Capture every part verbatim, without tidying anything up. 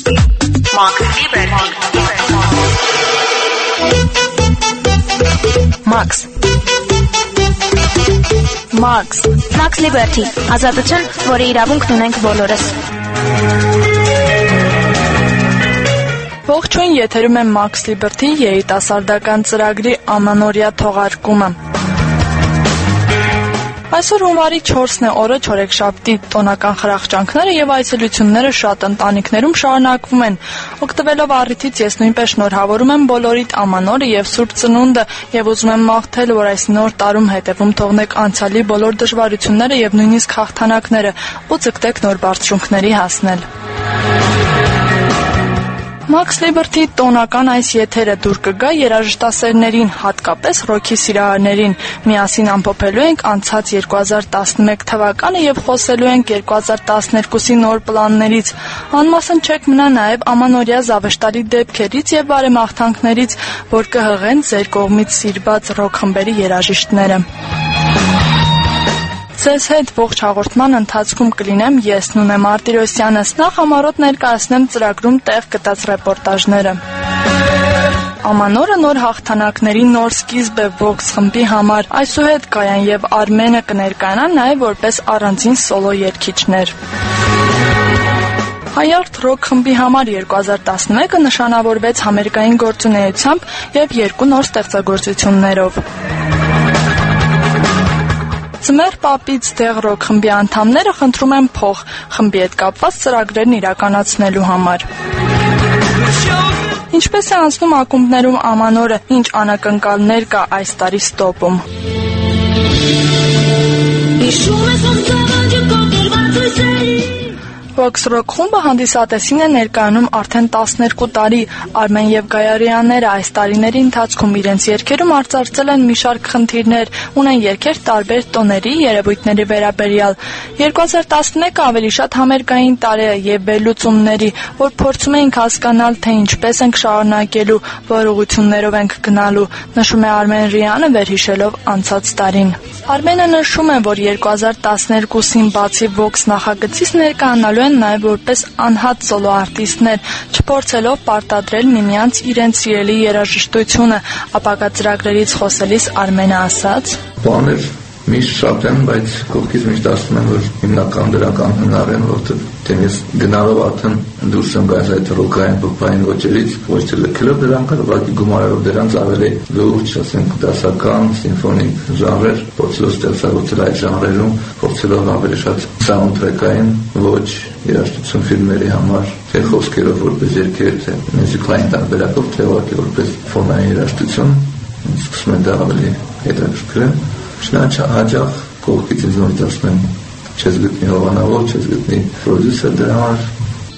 Max Liberty. Max. Max. Max Liberty. Ազատություն, որի իրավունքն ունենք բոլորս։ Ողջույն, եթերում է Max Liberty երիտասարդական ծրագրի ամանորյա թողարկումը։ Այսօր հունվարի չորսն է օրը, չորեքշաբթի, տոնական խրախճանքները եւ այցելությունները շատ ընտանիքներում շարունակվում են։ Օգտվելով առիթից ես նույնպես շնորհավորում եմ բոլորիդ ամանորը եւ Սուրբ Ծնունդը եւ ուզում եմ մաղթել, որ այս նոր տարում հետևում թողնեք անցյալի բոլոր դժվարությունները եւ նույնիսկ հաղթանակները ու ձգտեք նոր բարձրունքների հասնել։ Max Liberty տոնական այս եթերը դուր կգա երաժշտասերներին, հատկապես ռոքի սիրահարներին։ Միասին ամփոփելու ենք անցած երկու հազար տասնմեկ թվականը եւ խոսելու ենք երկու հազար տասներկուսի նոր պլաններից։ Անմասն չեք մնա նաեւ ամանորյա զավեշտալի դեպքերից եւ բարեմաղթանքներից, որ կհղեն ձեր կողմից սիրված ռոք խմբերի երաժիշտները։ Ձեզ հետ ողջ հաղորդման ընթացքում կլինեմ ես Նունե Մարտիրոսյանը, նախ համառոտ ներկայացնեմ ծրագրում տեղ գտած ռեպորտաժները։ Ամանորը նոր հաղթանակների նոր սկիզբ է Vox խմբի համար, այսուհետ Գայան եւ Արմենը կներկայանան նաեւ որպես առանձին սոլո երգիչներ։ Հայարդ ռոք խմբի համար երկու հազար տասնմեկը նշանավորվեց համերգային գործունեությամբ եւ երկու նոր ստեղծագործություններով։ Ձմեռ պապից դեղ ռոք խմբի անդամները խնդրում են փող խմբի հետ կապված ծրագրերն իրականացնելու համար։ Ինչպես է անցնում ակումբներում ամանորը, ինչ անակնկալներ կա այս տարի ստոպում։ Vox Rock խումբը հանդիսատեսին է ներկայանում արդեն տասներկու տարի։ Արմեն եւ Գայարյանները այս տարիների ընթացքում իրենց երգերում արծարծել են մի շարք խնդիրներ, ունեն երգեր տարբեր տոների, երևույթների վերաբերյալ։ երկու հազար տասնմեկը ավելի շատ համերգային տարի է եւ վերլուծումների, որ փորձում ենք հասկանալ, թե ինչպես ենք շարունակելու, որ ուղղություններով ենք գնալու, նշում է Արմեն Ռյանը վերհիշելով անցած տարին։ Արմենը նշում է, որ երկու հազար տասներկուսին բացի Vox նախագծից ներկայանալու են նաև որպես անհատ սոլո արտիստներ, չփորձելով պարտադրել միմյանց իրենց սիրելի երաժշտությունը, ապագա ծրագրերից խոսելիս Արմենը ասաց. Բաներ միշտ շատ են, բայց կողքից միշտ ասում եմ, որ հիմնական դրական հնար են, որտեղ թե ես գնալով արդեն դուրս եմ գալիս այդ ռոքային պոպային ոճերից, ոչ թե լքելով դրանք, այլ ուղղակի գումարելով դրանց ավելի լուրջ, ասենք, դասական, սիմֆոնիկ ժանրեր, փորձելով ստեղծագործել այդ ժանրերում, փորձելով ավելի շատ սաունդթրեքային ոչ երաժշտություն ֆիլմերի համար, թե խոսքերով որպես երգեր, թե մյուզիկային տարբերակով, թե ուղղակի որպես ֆոնային երաժշտություն, սկսում եմ դա ավելի հետաքրքրել։ Շնաչ հաջող կողքից ինձ նորից ասում եմ, չես գտնի հովանավոր, չես գտնի պրոդյուսեր դրա համար։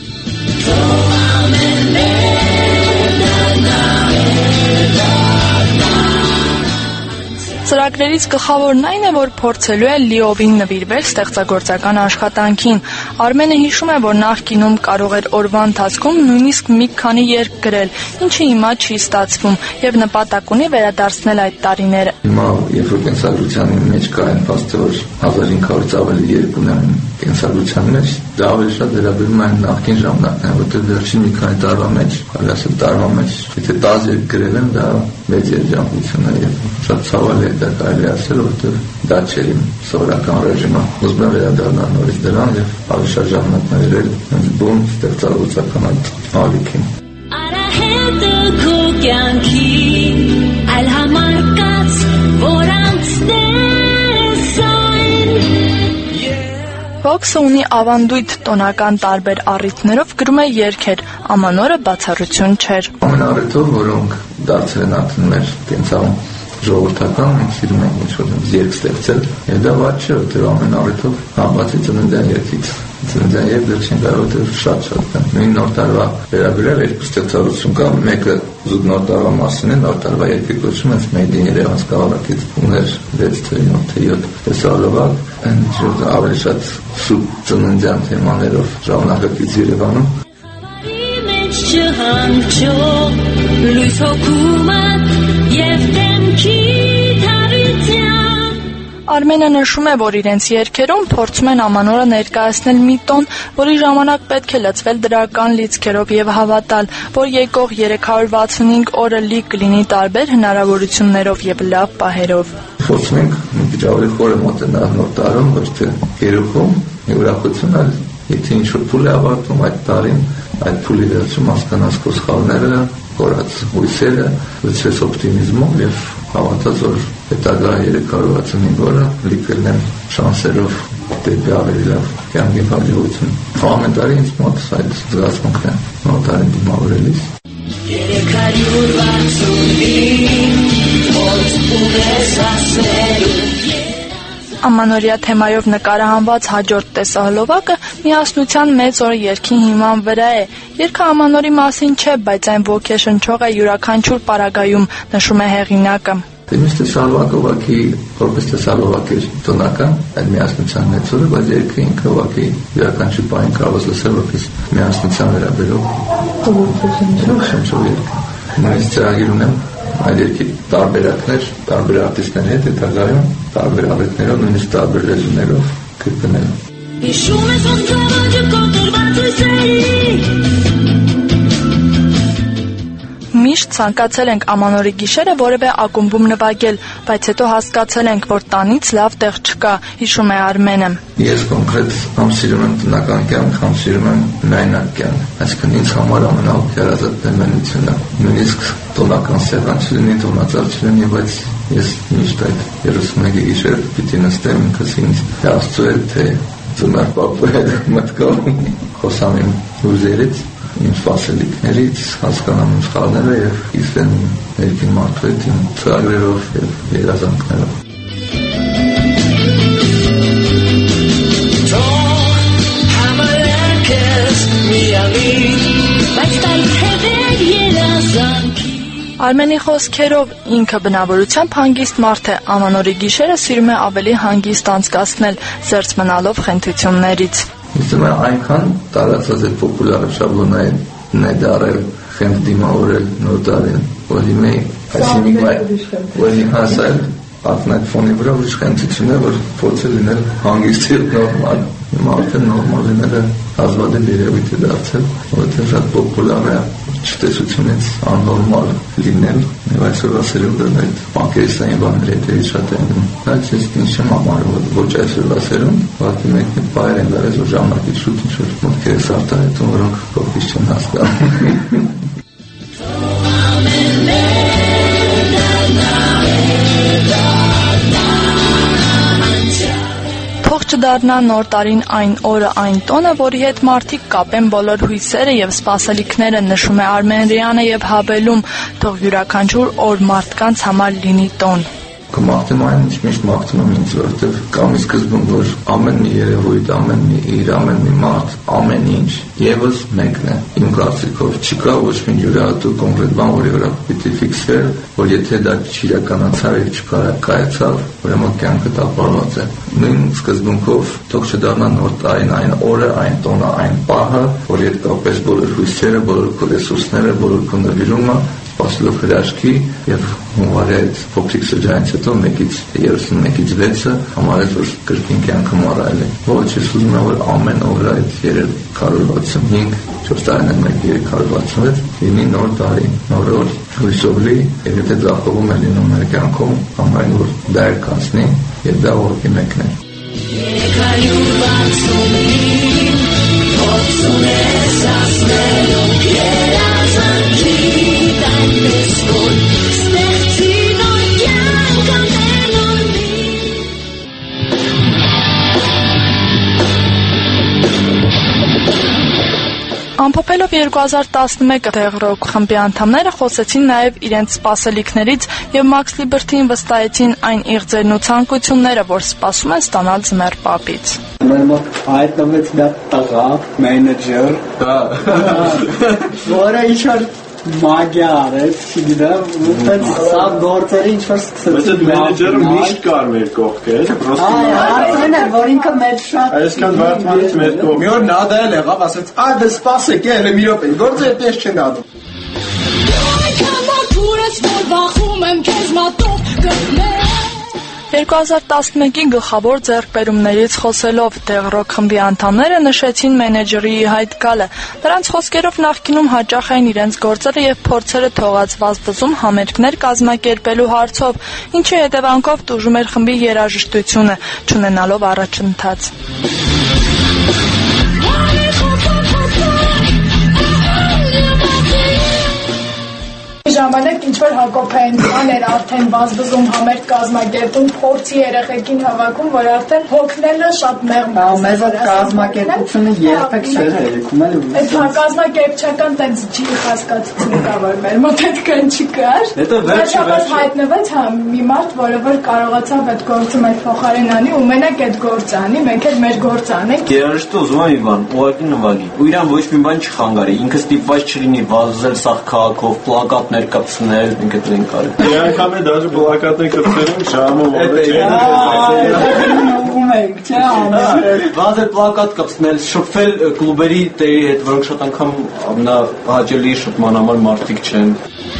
Ծրագրերից գլխավորն այն է, որ փորձելու է լիովին նվիրվել ստեղծագործական աշխատանքին։ Արմենը հիշում է, որ նախկինում կարող էր օրվա ընթացքում նույնիսկ մի քանի երգ գրել, ինչը հիմա չի ստացվում, եւ նպատակ ունի վերադարձնել այդ տարիները։ Հիմա երբ որ կենսագրության մեջ կա այն փաստը, որ հազար հինգ հարյուրից ավելի երգ ունեմ կենսագրության մեջ, դա ավելի շատ վերաբերում է նախկին ժամանակներին, որտեղ վերջին մի քանի տարվա մեջ, ավելի ասել տարվա մեջ, եթե տասը երգ գրել եմ, դա մեծ երջանկություն է եւ շատ ցավալի է դա կարելի ասել, որտեղ դա չէր իմ սովորական ռեժիմը։ Ուզում եմ վերադառնալ նորից դրան եւ ավելի շատ ժամանակներ հենց բուն ստեղծագործական այդ ալիքին։ Արահետը քո կյանքի այլ համարկած որ անցնես այն Vox-ը ունի ավանդույթ տոնական տարբեր առիթներով գրում է երգեր, ամանորը բացառություն չէր։ Ամեն առիթով, որոնք դարձել են արդեն մեր կենցաղում ժողովրդական, մենք սիրում ենք ինչ-որ երգ ստեղծել, եւ դա վատ չէ, որտեղ ամեն առիթով համբացի ծննդյան երգից ծննդյան երգ դեռ չեն կարող, որտեղ շատ-շատ կան։ Նույն նոր տարվա վերաբերյալ երկու ստեղծարարություն կա, մեկը զուտ նոր տարվա մասին է, նոր տարվա երգի կոչվում է Made in Երևան սկավառակից ուներ վեց թե յոթ թե յոթ տեսալովակ, այնպես ավելի շատ սուտ ծննդյան թեմաներով ժամանակակից Երևանում։ Լույս հոգումատ եւ դեմքի թավիթյան Արմենը նշում է, որ իրենց երգերում փորձում են ամանորը ներկայացնել մի տոն, որի ժամանակ պետք է լցվել դրական լիցքերով եւ հավատալ, որ եկող երեք հարյուր վաթսունհինգ օրը լի կլինի տարբեր հնարավորություններով եւ լավ պահերով։ Փորձում ենք մի քիչ ավելի խորը մոտենալ նոր տարում, ոչ թե երեքում, մի ուրախություն այլ եթե ինչ-որ փուլ է ավարտում այդ տարին, այդ փուլի վերջում հասկանաս քո սխալները, կորած հույսերը, լցրես օպտիմիզմով եւ հավատաց, որ հետագա երեք հարյուր վաթսունհինգ օրը լիքելն են շանսերով դեպի ավելի լավ կյանքի հաջողություն։ Ամեն տարի ինձ մոտ այդ զգացմունքն է նոր տարին դիմավորելիս։ Երեք հարյուր վաթսունհինգ օր ուղես ասելու Ամանորյա թեմայով նկարահանված հաջորդ տեսահոլովակը միասնության մեծ օր երգի հիման վրա է։ Երգը ամանորի մասին չէ, բայց այն ոգեշնչող է յուրաքանչյուր պարագայում, նշում է հեղինակը։ Դեմից տեսահոլովակը ուղղակի որպես տեսահոլովակ է տոնական, այդ միասնության մեծ օրը, բայց երգը ինքը ուղղակի յուրաքանչյուր բան կարող է լսել որպես միասնության վերաբերող ոգեշնչող երգ։ Նույնիսկ ծրագիր ունեմ այդ երգի տարբերակներ, տարբեր արտիստների հետ հետագայում, տարբեր առիթներով, նույնիսկ տարբեր լեզուներով կրկնել։ Հիշում ես ոնց ծավալը կոտրված հույսերի Միշտ ցանկացել ենք ամանորի գիշերը որևէ ակումբում նվագել, բայց հետո հասկացել ենք, որ տանից լավ տեղ չկա, հիշում է Արմենը։ Ես կոնկրետ համ սիրում եմ տնական կյանք, համ սիրում եմ միայնակ կյանք, այսինքն ինձ համար ամենահոգեարազատ նույնությունը, նույնիսկ տոնական սեղան չլինի, տոնածառ չլինի, բայց ես միշտ այդ երեսունմեկի գիշեր պիտի նստեմ ինքս ինձ Աստծո հետ, թե ծնար պապու հետ մտքով խոսամ իմ հուզերից, իմ սպասելիքներից, հասկանամ իմ սխալները և իսվեմ ներքին մարդու հետ իմ ծրագրերով և երազանքներով։ Արմենի խոսքերով ինքը բնավորությամբ հանգիստ մարդ է, ամանորի գիշերը սիրում է ավելի հանգիստ անցկացնել, զերծ մնալով խնդություններից։ Իսկ դե այնքան տարածած է պոպուլար շաբլոնային ներդարել, խենդ դիմավորել նոր տարին, որ իմե այսինքն որ հասել ակնակ ֆոնի վրա ուրիշ խնդություն է, որ փորձել լինել հանգիստ և նորմալ։ Մարդը նորմալ լինելը հազվադեպ երևույթ է դարձել, որովհետև շատ պոպուլար է չտեսությունից աննորմալ լինել, և այսօրվա սերունդն այդ մակերեսային բաների հետևից շատ է ընկնում։ Բայց ես ինձ չեմ համարում, ոչ այսօրվա սերունդ, ուղղակի մեկ բայր են գալիս, որ ժամանակից շուտ ինչ-որ մտքերս արտահայտում, որոնք փոքրից չեն հասկանում։ Թող չդառնա նոր տարին այն օրը, այն տոնը, որի հետ մարդիկ կապեն բոլոր հույսերը եւ սպասելիքները, նշում է Արմենրյանը եւ հավելում, թող յուրաքանչյուր օր մարդկանց համար լինի տոն։ Կմաղթեմ այն, ինչ միշտ մաղթում եմ ինձ, որովհետև կամ ի սկզբում, որ ամեն մի երևույթ, ամեն մի իր, ամեն մի մարդ, ամեն ինչ եւս մեկն է։ Իմ կարծիքով չկա ոչ մի յուրահատուկ կոնկրետ բան, որի վրա պիտի ֆիքսվեր, որ եթե դա չիրականացավ եւ չկայացավ, ուրեմն կյանքը տապալված է։ Նույն սկզբունքով թող չդառնա նոր տարին այն օրը, այն տոնը, այն պահը, որ հետ կապես բոլոր հույսերը, բոլոր քո ռեսուրսները, բոլոր քո նվիրումը սպասելով հրաշքի և հունվարի այդ փոքրիկ շրջանից հետո մեկից երեսունմեկից վեցը համարեց, որ կրկին կյանքը մոռալ է։ Ոչ, ես ուզում եմ, որ ամեն օր այդ երեք հարյուր վաթսունհինգ, չորս տարին մեկ երեք հարյուր վաթսունվեց լինի նոր տարի, նոր օր, հույսով լի, և եթե ձախողում է լինում մեր կյանքում, համարին, որ դա էր կանցնի, և դա ուղղակի մեկն է։ Երեք հարյուր վաթսունհինգ, փորձում ես ասնելու երազանքի Ամփոփելով երկու հազար տասնմեկը ռոք խմբի անդամները խոսեցին նաև իրենց սպասելիքներից եւ Max Liberty-ին վստահեցին այն իղձերն ու ցանկությունները, որ սպասում են ստանալ Ձմեռ պապից։ Մեր մոտ հայտնվեց մի տղա, մենեջեր, որը ինչ-որ մագիա արեց, չգիտեմ, ուտեց սա գործերի ինչ-որ սկսեցին։ Բայց այդ մենեջերը միշտ կար մեր կողքեր, պրոստը հարցին էր, որ ինքը մեր շատ այսքան վարդմանից մեր կողք։ Մի օր նա դա էլ եղավ, ասեց, «Ա, դե սպասեք, էլ մի րոպե, գործը այդպես չեն անում»։ երկու հազար տասնմեկի գլխավոր ձեռքբերումներից խոսելով Դեղ Ռոք խմբի անդամները նշեցին մենեջերի հայտ գալը։ Նրանց խոսքերով նախկինում հաճախ էին իրենց գործերը եւ փորձերը թողած վազվզում համերգներ կազմակերպելու հարցով, ինչի հետևանքով տուժում էր խմբի երաժշտությունը, չունենալով առաջընթաց։ Ժամանակ ինչ-որ Հակոբյանն էր արդեն վազվզում համերգ կազմակերպում, փորձի երեխեքին հավաքում, որ արդեն հոգնելը շատ մեղմ է։ Մեզ այդ կազմակերպությունը երբեք չէր երեքում էլ ու։ Այդ կազմակերպչական տենց ջի հասկացություն կա, որ մեր մոտ այդքան չկար։ Հետո վերջը վերջապես հայտնվեց հա մի մարդ, որը որ կարողացավ այդ գործը մեր փոխարեն անի ու մենակ այդ գործը անի, մենք էլ մեր գործը անենք։ Երաժշտը ուզում եմ Իվան, ուղղակի նվագի։ Ու իրան ոչ մի բան չխանգարի, ինքը ստիպված չլինի վազել սաղ քաղաքով, պլակատներ կպցնել, ինքը դրին կարի։ Դե անգամ է դաժե պլակատներ կպցնում ժամը որը Վազել պլակատ կպցնել, շփվել կլուբերի տերի հետ, որոնք շատ անգամ ամենահաճելի շփման համար մարդիկ չեն։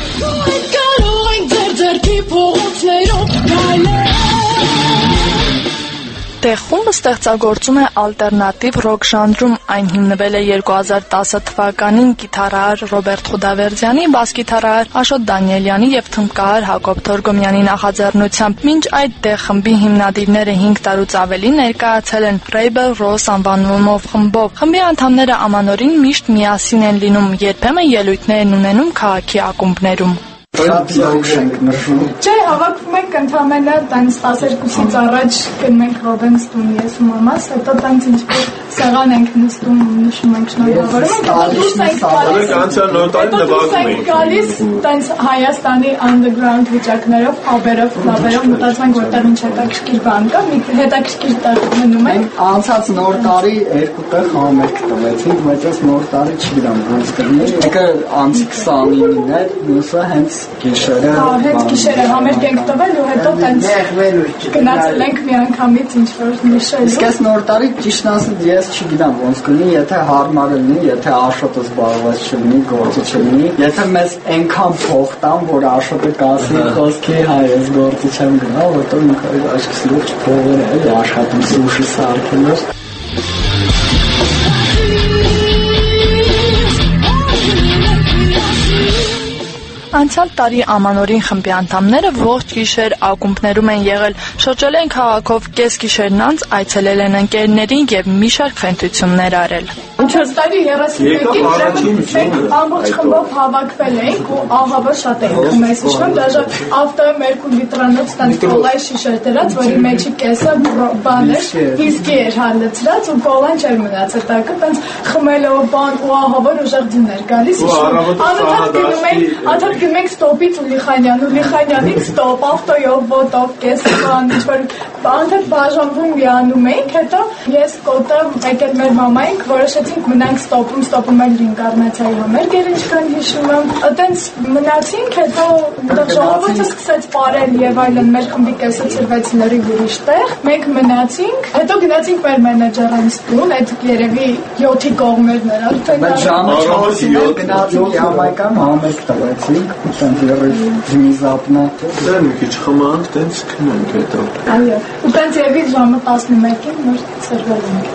Դեղ խումբը ստեղծագործում է ալտերնատիվ ռոք ժանրում, այն հիմնվել է երկու հազար տասը թվականին կիթառահար Ռոբերտ Խուդավերդյանի, բաս-կիթառահար Աշոտ Դանիելյանի եւ թմբկահար Հակոբ Թորգոմյանի նախաձեռնությամբ։ Մինչ այդ Դեղ խմբի հիմնադիրները հինգ տարուց ավելի ներկայացել են Rebel Rose անվանումով խմբով։ Խմբի անդամները ամանորին միշտ միասին են լինում, երբեմն ելույթներ են ունենում քաղաքի ակումբներում։ Շատ լավ ենք նշում։ Չէ, հավաքվում ենք ընդամենը տենց տասներկուսից առաջ գնում ենք Ռոբենս տուն, ես ու մամաս, հետո տենց ինչ-որ սեղան ենք նստում, նշում ենք, շնորհավորում ենք, հետո դուրս ենք գալիս, հետո դուրս ենք գալիս տենց Հայաստանի underground վիճակներով, աբերով, լաբերով, մտածում ենք, որտեղ ինչ հետաքրքիր բան կա, մի հետաքրքիր տեղ մնում ենք։ Անցած նոր տարի երկու տեղ համերգ տվեցինք, բայց այս նոր տարի չգիտեմ ոնց կլինի։ Մեկը անցի քսանինին էր, մյուսը հենց գիշերը։ Հա, հենց գիշերը համերգ ենք տվել ու հետո տենց գնացել ենք մի անգամից ինչ-որ նշել։ Իսկ այս նոր տարի ճիշտ ասած ես չգիտեմ ոնց կլինի, եթե հարմար լինի, եթե Աշոտը զբաղված չլինի, գործը չլինի, եթե մեզ այնքան փող տան, որ Աշոտը կասի խոսքի հայ ես գործը չեմ գնա, որտեղ ինքը աչքս լուրջ փողեր է աշխատում սուշի սարքելով։ Անցյալ տարի Ամանորին խմբի անդամները ողջ գիշեր ակումբներում են եղել, շրջել են քաղաքով, կես գիշերն անց այցելել են ընկերներին եւ մի շարք ֆենտություններ արել։ Անցյալ տարի երեսունմեկին մենք ամբողջ խմբով հավաքվել էինք ու ահավոր շատ էինք մեզ հիշում, դաժե ավտոյում երկու լիտրանոց տենց կոլայի շիշեր դրած, որի մեջի կեսը բան էր, վիսկի էր հալեցրած ու կոլան չէր մնացել, տակը տենց խմելով բան ու ահավոր ուժեղ ձուն էր գալիս։ Անընդհատ գնում ենք, անընդհատ գնում ենք ստոպից ու Լիխանյան ու Լիխանյանից ստոպ, ավտոյով, ոտով, կես բան, ինչ-որ անընդհատ բաժանվում միանում էինք, հետո ես կոտը եկել մեր մամայինք, որոշեցինք մնանք ստոպում, ստոպում էլ ինկարնացիայի համերգեր, ինչքան հիշում եմ, այտենց մնացինք, հետո ժողովուրդը սկսեց պարել եւ այլն, մեր խմբի կեսը ծրվեց լրիվ ուրիշ տեղ, մենք մնացինք, հետո գնացինք մեր մենեջերանից տուն, այդ երևի յոթի կողմերն էր, բայց ժամը չորսին գնացինք Ямայկան համերգ տվեցինք, տենց երևի զինզապնա, դեռ մի քիչ խմանք, տենց քնենք հետո։ Այո, ու տենց երևի ժամը տասնմեկին նոր ծրվել ենք։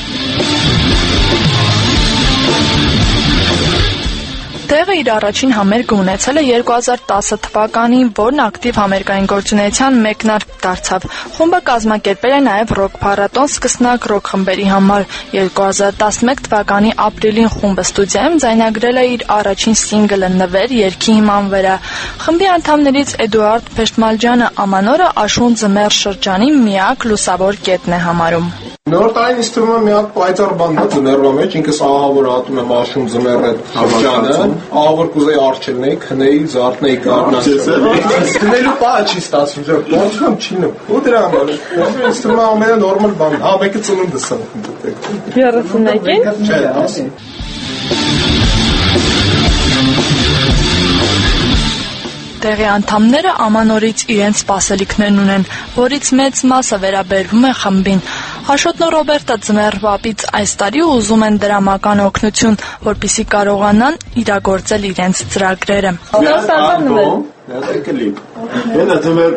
Տեղը իր առաջին համերգը ունեցել է երկու հազար տասը թվականին, որն ակտիվ համերգային գործունեության մեկնարկ դարձավ։ Խումբը կազմակերպել է նաև ռոք փառատոն սկսնակ ռոք խմբերի համար։ երկու հազար տասնմեկ թվականի ապրիլին խումբը ստուդիայում ձայնագրել է իր առաջին սինգլը «Նվեր» երգի հիման վրա։ Խմբի անդամներից Էդուարդ Փեշտմալջյանը Ամանորը աշուն ձմեռ շրջանի միակ լուսավոր կետն է համարում։ Նոր տարին ինձ թվում է մի հատ պայծառ բան է ձմեռվա մեջ, ինքս ահավոր ատում եմ աշուն ձմեռ այդ շրջանը, ահավոր կուզեի արջելնեի, քնեի, զարթնեի կառնաս։ Քնելու պահը չի ստացվում, ջա, գործում չինում։ Ու դրա համար ինձ թվում է ամենանորմալ բանն, հա մեկը ծնունդս է։ երեսունմեկին։ Չէ, ասի։ Տեղի անդամները Ամանորից իրենց սպասելիքներն ունեն, որից մեծ մասը վերաբերվում է խմբին։ Աշոտն ու Ռոբերտը ձմեռվապից այս տարի ուզում են դրամական օգնություն, որպեսզի կարողանան իրագործել իրենց ծրագրերը։ Ելա ձմեռ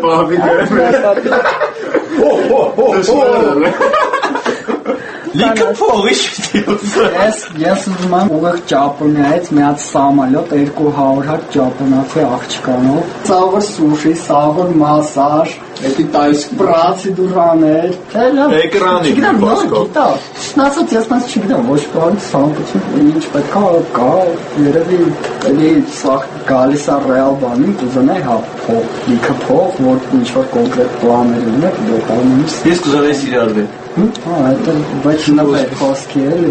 Լիքը փողի շուտի։ Ես ես ուզում եմ ուղիղ Ճապոնիայից մի հատ սամոլյոտ երկու հարյուր հատ ճապոնացի աղջկանով, ծաղր սուշի, ծաղր մասաժ, Էդի տայս պրոցեդուրաներ, էկրանի գիտա։ Ասած ես մաս չգիտեմ, ոչ բան ցանկություն ինչ պետք է կա, երևի էլի սա գալիս է ռեալ բանի, կուզենայի հա փող, լիքը փող, որ ինչ որ կոնկրետ պլաններ ունեք, դեպքում Ես կուզենայի սիրալվել։ Հա, это բայց նվեր խոսքի էլի։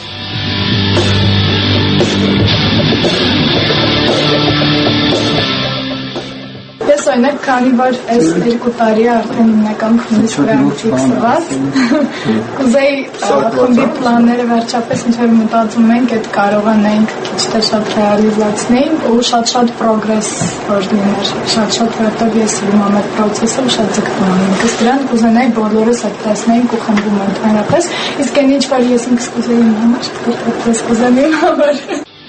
Ես օրինակ քանի որ այս երկու տարի արդեն հիմնական քննից վրա ֆիքսված, կուզեի խմբի պլանները վերջապես ինչ-որ մտածում ենք, այդ կարողանայինք քիչ թե շատ ռեալիզացնեինք ու շատ-շատ պրոգրես որ լիներ, շատ-շատ որտեղ ես իմ ամեն պրոցեսը շատ ձգտում եմ, ինքս դրան կուզենայի բոլորս այդ տեսնեինք ու խմբում ընդհանրապես, իսկ այն ինչ որ ես ինքս կուզեի իմ համար, որպես կուզեմ իմ համար։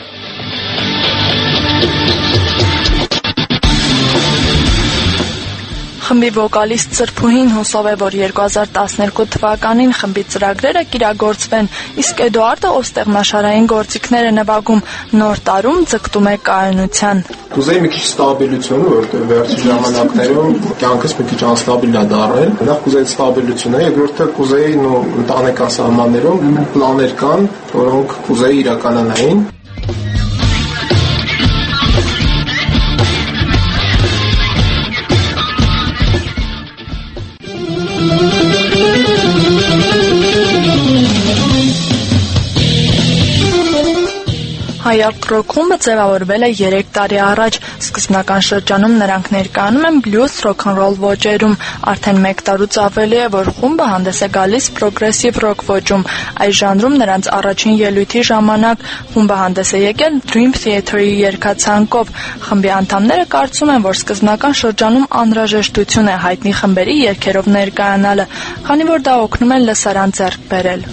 Խմբի վոկալիստ Սրփուհին հուսով է, որ երկու հազար տասներկու թվականին խմբի ծրագրերը կիրագործվեն, իսկ Էդուարդը, ով ստեղնաշարային գործիքներ է նվագում, նոր տարում ձգտում է կայունության։ Կուզեի մի քիչ ստաբիլություն, որտեղ վերջի ժամանակներում կյանքս մի քիչ անստաբիլ է դառել։ Նախ կուզեի ստաբիլությունը, երկրորդը կուզեի նո ընտանեկան սահմաններում պլաններ կան, որոնք կուզեի իրականանային։ Հայ ռոք խումբը ձևավորվել է երեք տարի առաջ, սկզբնական շրջանում նրանք ներկայանում են բլյուզ ռոք-ն-ռոլ ոճերում, արդեն մեկ տարուց ավելի է, որ խումբը հանդես է գալիս պրոգրեսիվ ռոք ոճում, այս ժանրում նրանց առաջին ելույթի ժամանակ խումբը հանդես է եկել Dream Theater-ի երգացանկով, խմբի անդամները կարծում են, որ սկզբնական շրջանում անհրաժեշտություն է հայտնի խմբերի երգերով ներկայանալը, քանի որ դա օգնում է լսարան ձեռք բերել։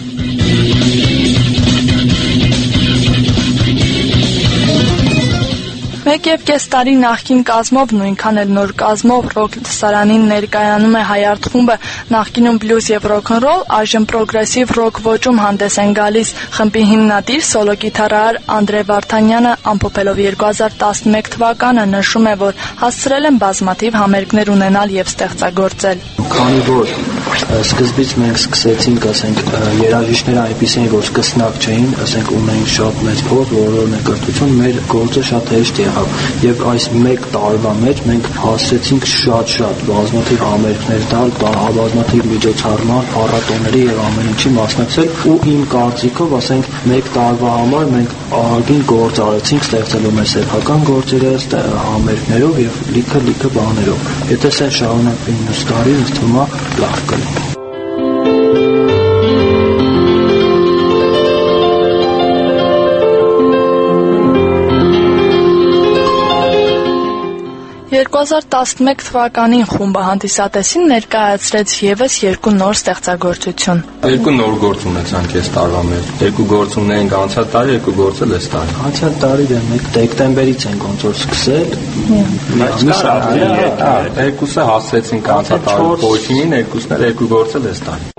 Մեկ և կես տարի նախկին կազմով, նույնքան էլ նոր կազմով ռոք լսարանին ներկայանում է Հայարդ խումբը, նախկինում բլյուզ և ռոք-ն-ռոլ, այժմ պրոգրեսիվ ռոք ոճում հանդես են գալիս։ Խմբի հիմնադիր սոլո կիթառահար Անդրե Վարդանյանը, ամփոփելով երկու հազար տասնմեկ թվականը, նշում է, որ հասցրել են բազմաթիվ համերգներ ունենալ և ստեղծագործել։ Քանի որ սկզբից մենք սկսեցինք, ասենք, երաժիշտները այնպես էին, որ սկսնակ չէին, ասենք, ունեին շատ մեծ փորձ, որոնց կրթություն, մեր գործը շատ հեշտ եղավ, եւ այս մեկ տարվա մեջ մենք հասցրեցինք շատ-շատ բազմաթիվ համերգներ տալ, բազմաթիվ միջոցառման, փառատոների եւ ամեն ինչի մասնակցել, ու իմ կարծիքով, ասենք, մեկ տարվա համար մենք ահագին գործ արեցինք ստեղծելու մեր սեփական գործերը, համերգներով եւ լիքը-լիքը բաներով։ Եթե սա շարունակվի մյուս տարի, ինձ թվում է լավ կլինի։ երկու հազար տասնմեկ թվականին խումբը հանդիսատեսին ներկայացրեց եւս երկու նոր ստեղծագործություն։ Երկու նոր գործ ունեցանք այս տարվա մեջ։ Երկու գործումներ ենք անցյալ տարի, երկու գործ էլ այս տարի։ Անցյալ տարի դե մենք դեկտեմբերից ենք ոնց որ սկսել։ Երկուսը հասցրեցինք անցյալ տարի փոշինին, երկուսն էլ երկու գործ էլ այս տարի։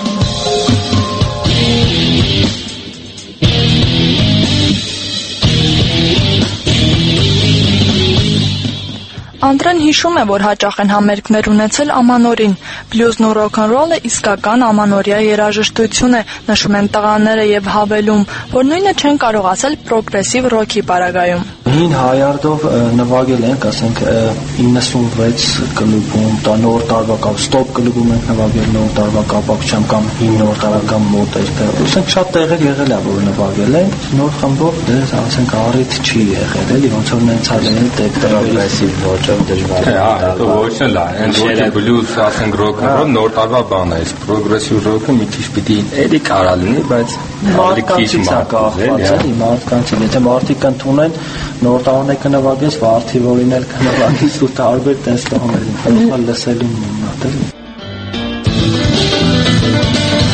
Անդրեն հիշում է, որ հաճախ են համերգներ ունեցել ամանորին։ Բլյուզն ու ռոք-ն-ռոլը իսկական ամանորյա երաժշտություն է, նշում են տղաները եւ հավելում, որ նույնը չեն կարող ասել պրոգրեսիվ ռոքի պարագայում։ Հին Հայարդով նվագել ենք, ասենք իննսունվեց կլուբում, դա նոր տարվա կապ, ստոպ կլուբում ենք նվագել նոր տարվա կապակցությամբ կամ հին նոր տարվական մոտերքը։ Ասենք շատ տեղեր եղել է, որ նվագել ենք, նոր խմբով դե ասենք առիթ չի եղել, էլի ոնց որ նենցալ են դեկտեմբերից ոճով դժվար։ Հա, դա ոչն լա, այն ոճը բլյուզ, ասենք ռոք-ն-ռոլ նոր տարվա բան է, իսկ պրոգրեսիվ ռոքը մի քիչ պիտի էլի կարա լինի, բայց ավելի քիչ մարդկանց է, մարդկանց, եթե մարդիկ ընդունեն նոր տարոն է կնվագես, վարդի որին էլ կնվագես ու տարբեր տես տողներ են, լսելին մնատ էլի։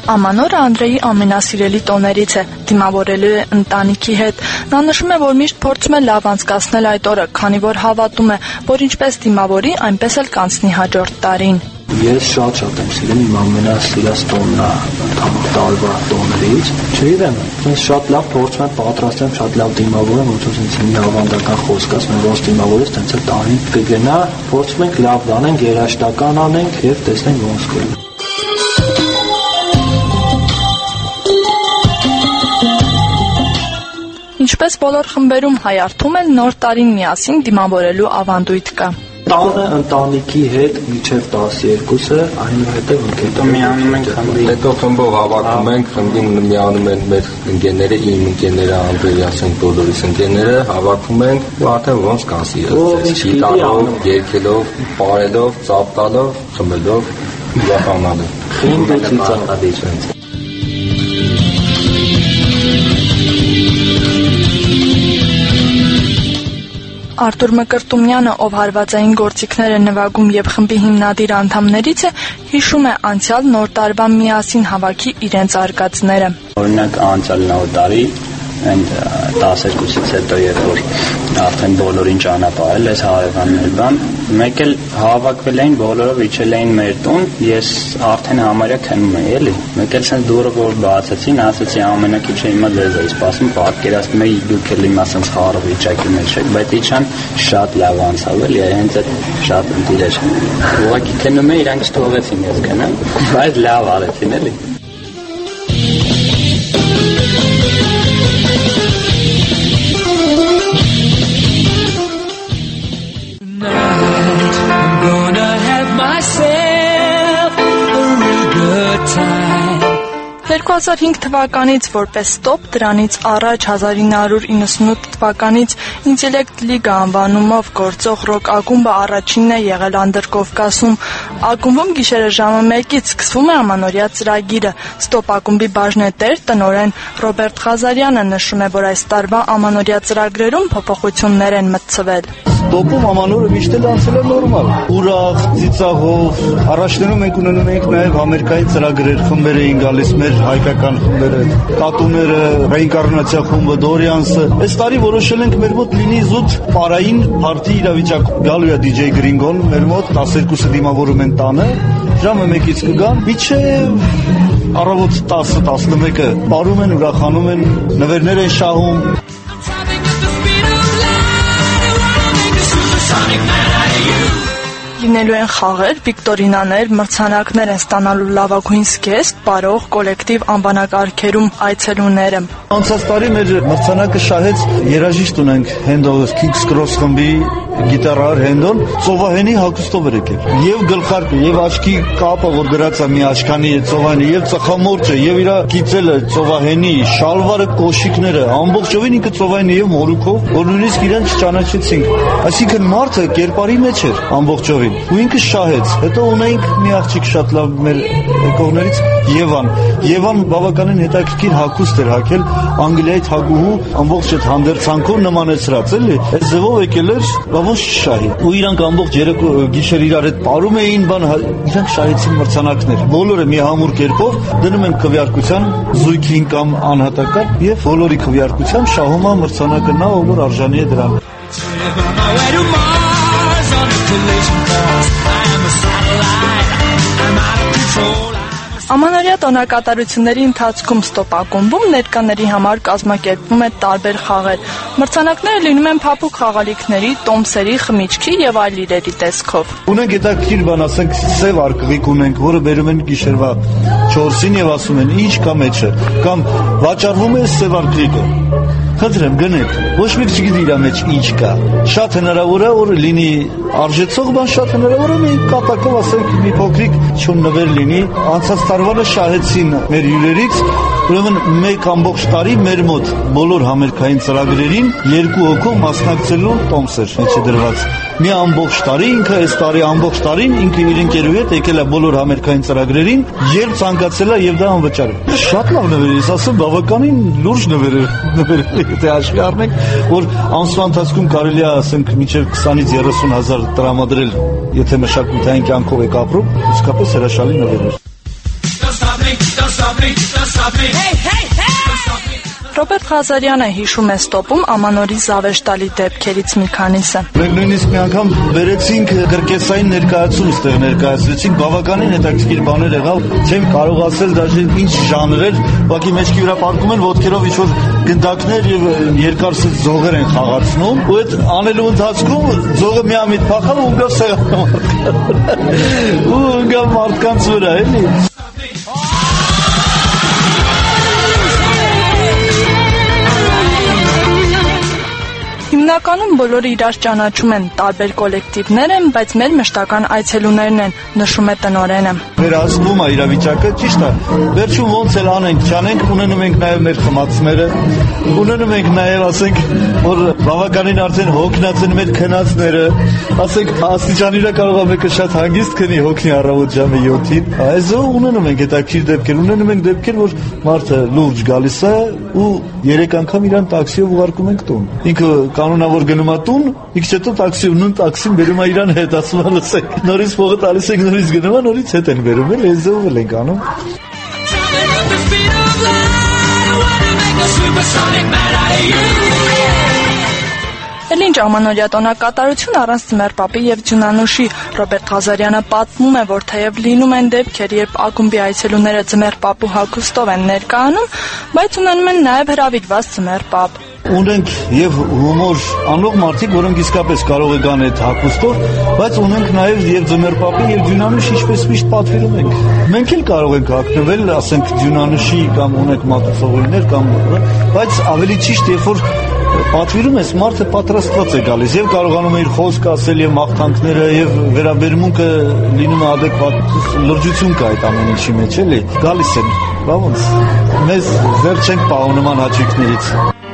Ամանորը Անդրեի ամենասիրելի տոներից է, դիմավորելու է ընտանիքի հետ։ Նա նշում է, որ միշտ փորձում է լավ անցկացնել այդ օրը, քանի որ հավատում է, որ ինչպես դիմավորի, այնպես էլ կանցնի հաջորդ տարին։ Ես շատ-շատ եմ սիրում, իմ ամենասիրած տոնն է տարվա տոներից։ Չգիտեմ, ինձ շատ լավ փորձում եմ պատրաստեմ, շատ լավ դիմավորեմ, ոնց որ ինձ մի ավանդական խոսք ասում, ոնց դիմավորես, տենց էլ տարին կգնա, փորձում ենք լավ անենք, երաժշտական անենք եւ տեսնենք ոնց կլինի։ Ինչպես բոլոր խմբերում հայարթում են, նոր տարին միասին դիմավորելու ավանդույթ կա։ Տանը ընտանիքի հետ մինչև տասներկուսը, այնուհետև ընկերտը միանում ենք խմբի։ Հետո խմբով հավաքում ենք, խմբին միանում են մեր ընկերները, իմ ընկերները, Անդրեի, ասենք բոլորիս ընկերները, հավաքում ենք ու արդեն ոնց կանցի։ Գիտարով, երգելով, պարելով, ծափ տալով, խմելով, ուրախանալով։ Խինդ ու ծիծաղալիք։ Արտուր Մկրտումյանը, ով հարվածային գործիքներ է նվագում եւ խմբի հիմնադիր անդամներից է, հիշում է անցյալ նոր տարվա միասին հավաքի իրենց արկածները։ Օրինակ անցյալ նոր տարի and տասներկուսից հետո երբ որ արդեն բոլորին ճանապարհել ես հարևաններ բան, մեկ էլ հավաքվել էին բոլորով իջել էին մեր տուն, ես արդեն համարյա քնում էի, էլի։ Մեկ էլ sense դուրը որ բացեցին, ասացի ամենակիչը հիմա ձեզ էի սպասում, պատկերացնում էի դուք էլ հիմա sense խառը վիճակի մեջ եք, բայց իջան շատ լավ անցավ, էլի, հենց այդ շատ ընտիր էր։ Ուղղակի քնում էի, իրանք չթողեցին ես գնամ, բայց լավ արեցին, էլի։ երկու հազար հինգ թվականից որպես ստոպ, դրանից առաջ հազար ինը հարյուր իննսունութ թվականից Ինտելեկտ լիգա անվանումով գործող ռոք ակումբը առաջինն է եղել Անդրկովկասում։ Ակումբում գիշերը ժամը մեկից սկսվում է ամանորյա ծրագիրը։ Ստոպ ակումբի բաժնետեր տնօրեն Ռոբերտ Ղազարյանը նշում է, որ այս տարվա ամանորյա ծրագրերում փոփոխություններ են մտցվել։ Ստոպում ամանորը միշտ էլ անցել է նորմալ։ Ուրախ, ծիծաղով, առաջներում մենք ունենում էինք նաև համերգային ծրագրեր, խմբեր էին գալիս մեր հայկական խմբերը, կատուները, ռեինկարնացիա խումբը, Դորյանսը։ Այս տարի որոշել ենք մեր մոտ լինի զուտ պարային փարթի իրավիճակ։ Գալու է դիջեյ Գրինգոն մեր մոտ, տասներկուսը դիմավորում են տանը, ժամը մեկից կգան, մինչև առավոտ տասը տասնմեկը պարում են, ուրախանում են, նվերներ են շահում։ Լինելու են խաղեր, վիկտորինաներ, մրցանակներ են ստանալու լավագույն զգեստ, պարող, կոլեկտիվ անվանակարգերում այցելուները։ Անցած տարի մեր մրցանակը շահեց երաժիշտ ունենք Հենդոլ Kings Cross խմբի գիտարար Հենդոն, ծովահենի հագուստով էր եկել։ Եվ գլխարկը, եւ աչքի կապը, որ գրած է մի աչքանի ծովահենի, եւ ծխամորճը, եւ իր գիծելը ծովահենի, շալվարը, կոշիկները, ամբողջովին ինքը ծովահենի եւ մորուքով, որ նույնիսկ իրեն չճանաչեցինք։ Այսինքն մարդը կերպարի մեջ էր ամբողջովին։ Ու ինքը շահեց։ Հետո ունեինք մի աղջիկ շատ լավ մեր եկողներից Եվան։ Եվան բավականին հետաքրքիր հագուստ էր հագել, Անգլիայից հագուհու ամբողջ այդ հանդերձանքով նմանեցրած էլի։ Այս ձևով եկել էր, բավոց շահի։ Ու իրանք ամբողջ երեկո գիշեր իրար հետ ապարում էին, բան իրանք շահեցին մրցանակներ։ Բոլորը մի համուր կերպով դնում են քվեարկության զույգին կամ անհատական եւ բոլորի քվեարկության շահում է մրցանակը նա, ով որ արժանի է դրան։ Ամանորյա տոնակատարությունների ընթացքում Ստոպ ակումբում ներկաների համար կազմակերպվում է տարբեր խաղեր։ Մրցանակները լինում են փափուկ խաղալիքների, տոմսերի, խմիչքի եւ այլ իրերի տեսքով։ Ունենք հետաքրքիր բան, ասենք սև արկղիկ ունենք, որը բերում են գիշերվա չորսին եւ ասում են ինչ կա մեջը, կամ վաճառվում է սև արկղիկը։ Խնդրեմ գնեք, ոչ մեկ չգիտի իր մեջ ինչ կա։ Շատ հնարավոր է որ լինի արժեցող բան, շատ հնարավոր է մի կատակով ասենք մի փոքրիկ չուն նվեր լինի։ Անցած տարվանը շահեցին մեր հյուրերից, ուրեմն մեկ ամբողջ տարի մեր մոտ բոլոր համերգային ծրագրերին երկու հոգով մասնակցելու տոմս էր մեջը դրված։ Մի ամբողջ տարի ինքը այս տարի ամբողջ տարին ինքը իր ընկերուհու հետ եկել է բոլոր համերգային ծրագրերին, երբ ցանկացել է եւ դա անվճար է։ Շատ լավ նվեր է, ասում բավականին լուրջ նվեր է, նվեր է, եթե հաշվի առնենք, որ ամսվա ընթացքում կարելի է ասենք մինչեւ քսանից երեսուն հազար տրամադրել, եթե մշակութային կյանքով եք ապրում, իսկապես հրաշալի նվեր է։ Ռոբերտ Ղազարյանը հիշում է ստոպում ամանորի զավեշտալի դեպքերից մի քանիսը։ Մենք նույնիսկ մի անգամ վերեցինք գրկեսային ներկայացում ստեղ ներկայացրեցինք, բավականին հետաքրքիր բաներ եղավ, չեմ կարող ասել դաժե ինչ ժանր էր, ուղղակի մեջքի վրա պարկում են ոտքերով ինչ-որ գնդակներ եւ երկար զողեր են խաղացնում, ու այդ անելու ընթացքում զողը միամիտ փախավ ու գավ սեղանը։ Ու գավ մարդկանց վրա, էլի։ Հիմնականում բոլորը իրար ճանաչում են, տարբեր կոլեկտիվներ են, բայց մեր մշտական այցելուներն են, նշում է տնօրենը։ Մեր ազգում է իրավիճակը, ճիշտ է։ Վերջում ոնց էլ անենք, չանենք, ունենում ենք նաև մեր խմացները, ունենում ենք նաև, ասենք, որ բավականին արդեն հոգնած են մեր քնածները, ասենք, աստիճանիրա կարող է մեկը շատ հանգիստ քնի, հոգնի առավոտ ժամը յոթին։ Այսօր ունենում ենք հետաքրքիր դեպքեր, ունենում ենք դեպքեր, որ մարդը լուրջ գալիս է ու երեք անգամ իրան տաքսիով ուղարկում ենք տուն։ Ինքը կանոնավոր գնում է տուն, մի քիչ հետո տաքսիով նույն տաքսին բերում է իրան հետ, ասում է լսեք, նորից փողը տալիս եք, նորից գնում է, նորից հետ են բերում, էլ էզով էլ ենք անում։ Էլ ինչ ամանորյա տոնակատարություն առանց Ձմեռպապի եւ Ձյունանուշի։ Ռոբերտ Ղազարյանը պատմում է, որ թեև լինում են դեպքեր, երբ ակումբի այցելուները Ձմեռպապու հագուստով են ներկայանում, բայց ունենում են նաեւ հրավիրված Ձմեռպապ։ Ունենք եւ հումոր անող մարդիկ, որոնք իսկապես կարող է գան այդ հագուստով, բայց ունենք նաեւ եւ Ձմեռպապի եւ Ձյունանուշի, ինչպես միշտ պատվիրում ենք։ Մենք էլ կարող ենք հագնվել, ասենք Ձյունանուշի կամ ունենք մատուցողներ կամ, բայց ավելի ճիշտ երբ որ պատվիրում ես, մարդը պատրաստված է գալիս եւ կարողանում է իր խոսքը ասել եւ մաղթանքները եւ վերաբերմունքը լինում է adekvat, լրջություն կա այդ ամեն ինչի մեջ, էլի։ Գալիս են, բա ոնց։ Մեզ ձեռ չենք պահում նման հաճույքներից։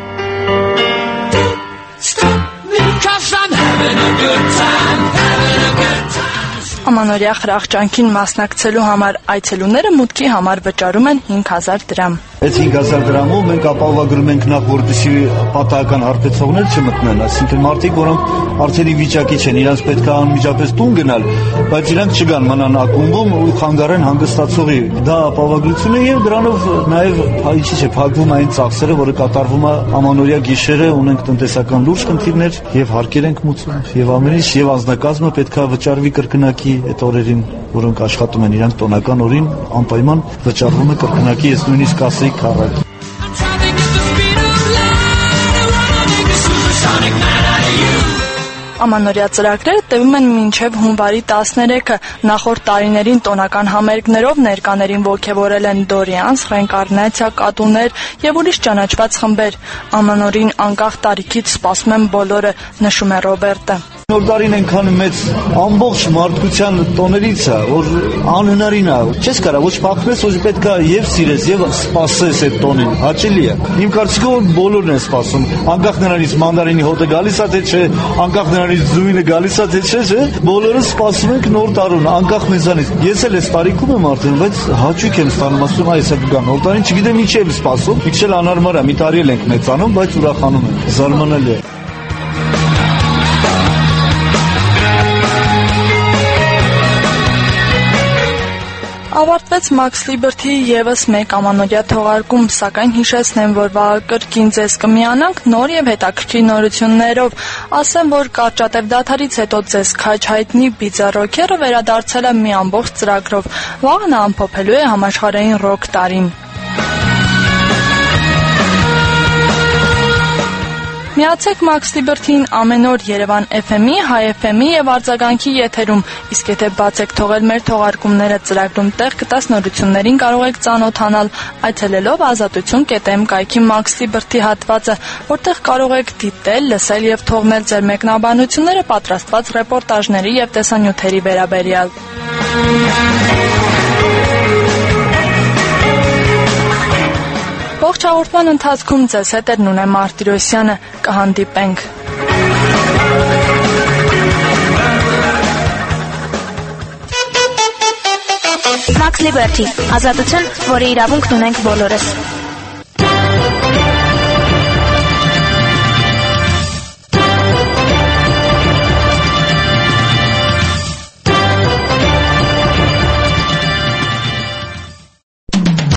Ամանորյա խրախճանքին մասնակցելու համար այցելուները մուտքի համար վճարում են հինգ հազար դրամ։ Այդ հինգ հազար դրամով մենք ապահովագրում ենք նախ որպեսզի պատահական հարբեցողներ չմտնեն, այսինքն մարդիկ, որոնք արդեն ի վիճակի չեն, իրանց պետք է անմիջապես տուն գնալ, բայց իրանք չգան մնան ակումբում ու խանգարեն հանգստացողի։ Դա ապահովագրություն է եւ դրանով նաեւ ինչի՞ չէ փակվում այն ծախսերը, որը կատարվում է ամանորյա գիշերը, ունենք տնտեսական լուրջ խնդիրներ եւ հարկեր ենք մուծում եւ ամեն ինչ եւ անձնակազմը պետք է վճարվի կրկնակի այդ օրերին, որոնք աշխատում են իրանք տոնական օրին անպայման վճարվում է կրկնակի, ես նույնիսկ ասեի քառակ։ Ամանորյա ծրագրերը տևում են մինչև հունվարի տասներեքը։ Նախորդ տարիներին տոնական համերգներով ներկաներին ոգևորել են Դորիանս, Ռենկարնացիա, Կատուներ եւ ուրիշ ճանաչված խմբեր։ Ամանորին անկախ տարիքից սպասում են բոլորը, նշում է Ռոբերտը։ Նոր տարին այնքան մեծ ամբողջ մարդկության տոներից է, որ անհնարին է։ Չես կարա ոչ փախնես, ոչ պետք է եւ սիրես եւ սպասես այդ տոնին։ Հաճելի է։ Իմ կարծիքով բոլորն են սպասում։ Անկախ նրանից մանդարինի հոտը գալիս է թե չէ, անկախ նրանից ձույնը գալիս է թե չէ, չէ։ Բոլորը սպասում ենք նոր տարուն, անկախ մեզանից։ Ես էլ այս տարիքում եմ արդեն, բայց հաճույք եմ ստանում, ասում այս է կգա նոր տարին, չգիտեմ ինչ եմ սպասում։ Մի քիչ էլ անհարմար է, մի տարի էլ ենք մեծանում, բայց ուրախանում եմ։ Զարմանալի է։ Ավարտվեց Max Liberty եւս մեկ ամանորյա թողարկում, սակայն հիշեցնեմ, որ վաղակրկին ձեզ կմիանանք նոր եւ հետաքրքիր նորություններով։ Ասեմ, որ կարճատև դադարից հետո ձեզ քաջ հայտնի Bizarre Rocker-ը վերադարձել է մի ամբողջ ծրագրով։ Վաղը նա ամփոփելու է համաշխարհային ռոք տարին։ Միացեք Max Liberty-ին ամեն օր Երևան էֆ էմ-ի, Հայ էֆ էմ-ի եւ արձագանքի եթերում, իսկ եթե բացեք թողել մեր թողարկումները ծրագրում տեղ կտած նորություններին կարող եք ծանոթանալ այցելելով ազատություն կետ էմ կայքի Max Liberty հատվածը, որտեղ կարող եք դիտել, լսել եւ թողնել ձեր մեկնաբանությունները պատրաստված ռեպորտաժների եւ տեսանյութերի վերաբերյալ։ Ողջ հաղորդման ընթացքում ձեզ հետ էր Նունե Մարտիրոսյանը, կհանդիպենք։ Max Liberty, ազատություն, որի իրավունքն ունենք բոլորս։